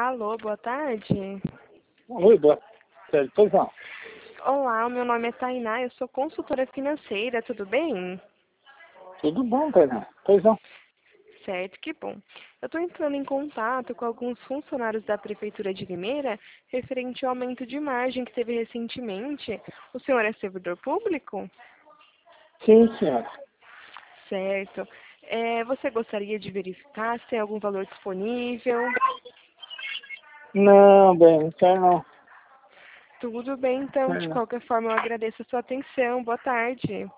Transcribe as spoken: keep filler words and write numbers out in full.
Alô, boa tarde. Oi, boa tarde. Pois não. Olá, o meu nome é Tainá, eu sou consultora financeira, tudo bem? Tudo bom, Tainá? Pois não. Certo, que bom. Eu estou entrando em contato com alguns funcionários da Prefeitura de Limeira referente ao aumento de margem que teve recentemente. O senhor é servidor público? Sim, senhora. Certo. É, você gostaria de verificar se tem algum valor disponível? Não, bem, não quero não. Tudo bem, então. Quero De não. qualquer forma, eu agradeço a sua atenção. Boa tarde.